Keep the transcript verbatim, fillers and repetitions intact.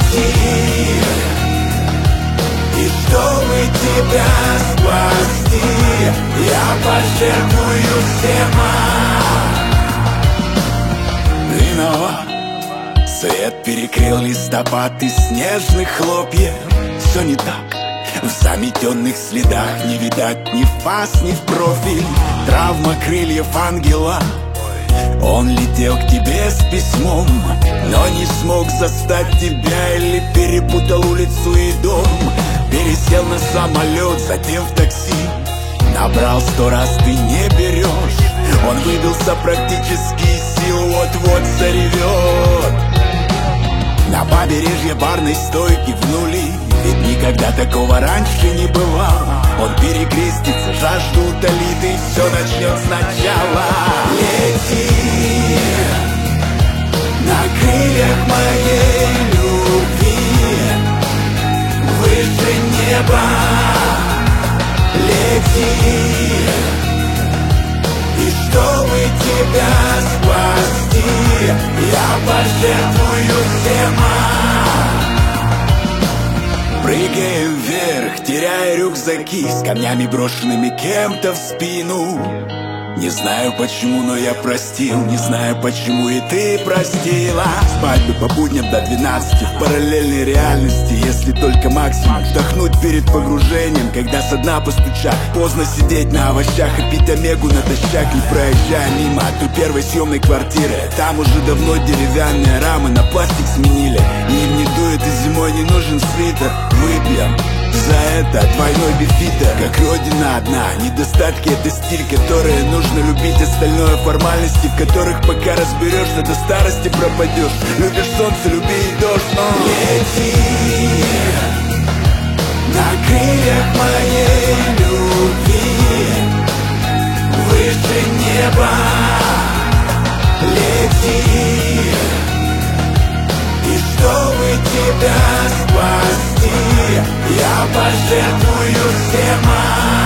лети. И чтобы тебя спасти, я пожертвую всем. Виноват, свет перекрыл листопад и снежных хлопьев. Все не так, в заметенных следах не видать ни в фас, ни в профиль. Травма крыльев ангела. Он летел к тебе с письмом, но не смог застать тебя, или перепутал улицу и дом. Пересел на самолет, затем в такси. Набрал сто раз, ты не берешь. Он выбился практически из сил, вот-вот заревет. На побережье барной стойки в нули, ведь никогда такого раньше не бывало. Он перекрестится, жажду утолит, и все начнет сначала. Лети на крыльях моей любви выше неба. Лети, и чтобы тебя спасти, я пожертвую всем. Прыгаем вверх, теряя рюкзаки с камнями, брошенными кем-то в спину. Не знаю почему, но я простил. Не знаю почему и ты простила. Спать бы по будням до двенадцати в параллельной реальности, если только максимум вдохнуть перед погружением, когда со дна постучат. Поздно сидеть на овощах и пить омегу натощак, не проезжая мимо той первой съемной квартиры. Там уже давно деревянные рамы на пластик сменили, и им не дует, и зимой не нужен свитер. Выпьем за это двойной бифитер. Как родина одна, недостатки — это стиль, который нужно любить. Остальное формальности, в которых пока разберешься, до старости пропадешь. Любишь солнце, люби и дождь, но лети на крыльях моей любви выше неба. Лети, и чтобы тебя спасти, я пожертвую всем.